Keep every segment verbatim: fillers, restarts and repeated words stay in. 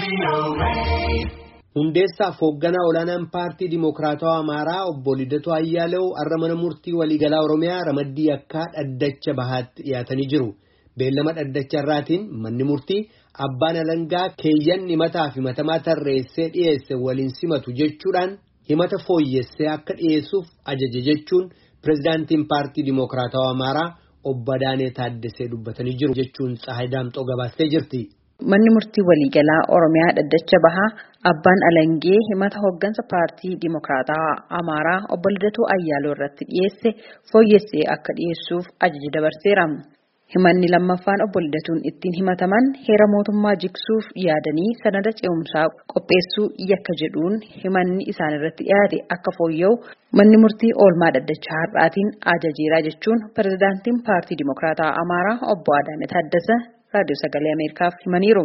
Hundeessaa hoogganaa olaanaan paartii Dimokiraatawaa Amaaraa obbo Lidatu Ayyaalew har'a mana murtii waliigalaa Oromiyaa ramaddii akka dhaddacha bahaatti dhiyaatanii jiru. Beellama dhaddacha irraatiin manni murtii abbaan alangaa keeyyan himataa fi himatamaa tarreessee dhiyeesse waliin simatu jechuudhaan himata fooyyessee akka dhiyeessuuf ajaje jechuun pirezidaantiin paartii Dimokiraatawaa Amaaraa obbo Adaanee Taaddasee dubbatanii jiru jechuun Tsahaay Daamxoo gabaastee jirti. Manni murtii waliigalaa Oromiyaa dhaddacha bahaa abbaan alangee himata hooggansa paartii Dimokiraatawaa Amaaraa obbo Lidatu Ayyaalew irratti dhiyeesse fooyyessee akka dhiyeessuuf ajaja dabarseera. Himanni lammaffaan obbo Lidatuun ittiin himataman heera mootummaa jigsuuf yaadanii sanada ce'umsaa qopheessuu yakka jedhuun himanni isaan irratti dhiyaate akka fooyya'u manni murtii oolmaa dhaddacha har'aatiin ajajeera jechuun pirezidaantiin paartii Dimokiraatawaa Amaaraa obbo Adaanee Taaddasee raadiyoo sagalee Ameerikaaf himaniiru.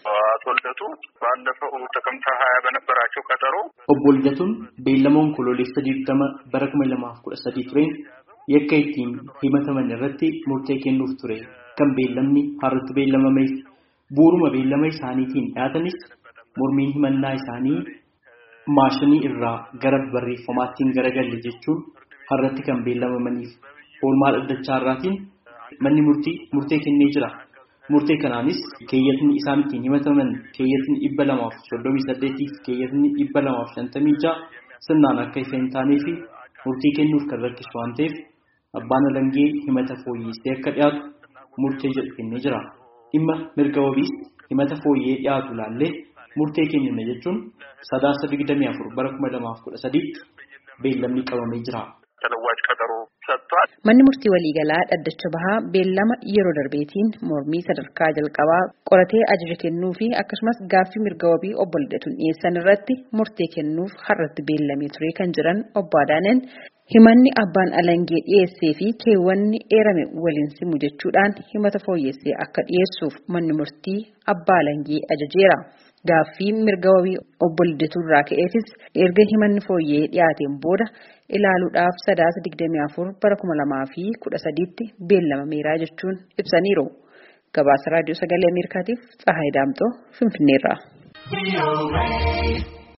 Obbo Lidatuun beellamoon kololeessa digdama bara kuma lamaaf kudha sadii tureen yakka ittiin himataman irratti murtee kennuuf ture kan beellamni har'atti beellamameef bu'uuruma beellama isaaniitiin dhiyaatanis mormiin himannaa isaanii maashinii irraa gara barreeffamaattiin garagalle jechuun har'atti kan beellamamaniif oolmaa dhaddachaa irraatiin manni murtii murtee kennee jira. Murtee kanaanis keeyyatni isaan ittiin himataman keeyyatni dhibba lamaaf soddomii saddeetiif keeyyatni dhibba lamaaf shantamii ja'a sirnaan akka isa hin taanee fi murtii kennuuf kan rakkisu waan ta'eef abbaan alangee himata fooyyessee akka dhiyaatu murtee jedhu kennee jira. Dhimma mirga wabiis himata fooyyee dhiyaatu ilaallee murtee kennina jechuun sadaasa digdamii afur bara kuma lamaaf kudha sadiitti beellamni qabamee jira. Manni murtii waliigalaa dhaddacha bahaa beellama yeroo darbeetiin mormii sadarkaa jalqabaa qoratee ajaja kennuu fi akkasumas gaaffii mirga wabii obbo Lidatuun dhiyeessan irratti murtee kennuuf har'atti beellamee ture kan jiran obbo Adaaneen himanni abbaan alangee dhiyeessee fi keewwanni eerame waliin simu jechuudhaan himata fooyyessee akka dhiyeessuuf manni murtii abbaa alangee ajajeera. Gaaffii mirga wabii obbo Lidatu irraa ka'eefis erga himanni fooyyee dhiyaateen booda ilaaluudhaaf sadaasa digdamii afur bara kuma lamaa fi kudha sadiitti beellamameera jechuun ibsaniiru. Gabaasa raadiyoo sagalee Ameerikaatiif Tsahaay Daamxoo Finfinneerraa.